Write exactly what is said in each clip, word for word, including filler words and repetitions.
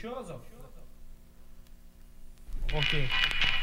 Окей.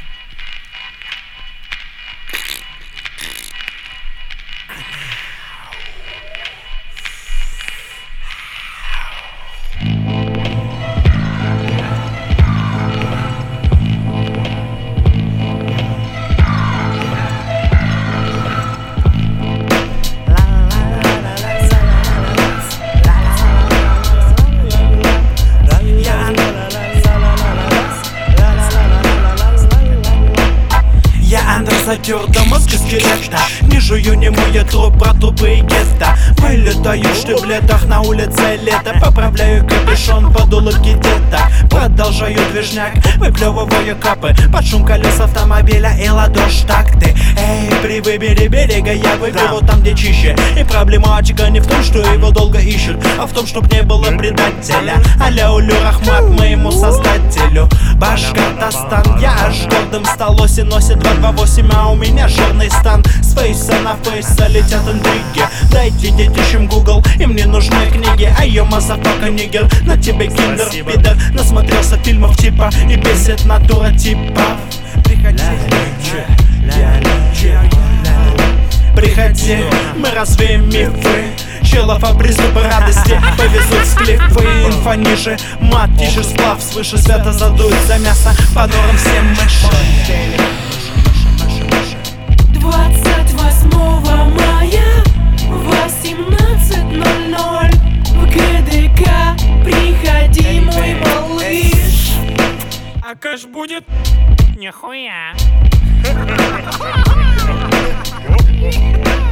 Затер до мозга скелета. Не жую, не мою труп про тупые гетто. Вылетаю в штиблетах, на улице лето. Поправляю капюшон под улыбки деток. Продолжаю движняк, выплевываю капы под шум колес автомобиля и ладошь такты. Эй, при выборе берега я выберу там, где чище. И проблематика не в том, что его долго ищут, а в том, чтоб не было предателя. Аляулю рахмат моему создателю. Башкортостан, я аж гордым стал. Оси носит два два восемь, а у меня жирный стан. С фейса на фейса летят интриги. Дайте детищам Google, им не нужны книги. А ё мазафака нигер, на тебе киндер пидор. Насмотрелся фильмов типа и бесит натура типа. Приходи, приходи, мы развеем мифы. Челов а приступы радости повезут с клипы. Инфа ниже, мат тише, сплав свыше. Света задует за мясо, по норам всем мыши. двадцать восьмого мая в восемнадцать ноль ноль в ГДК приходи, мой малыш. А кэш будет? Нихуя.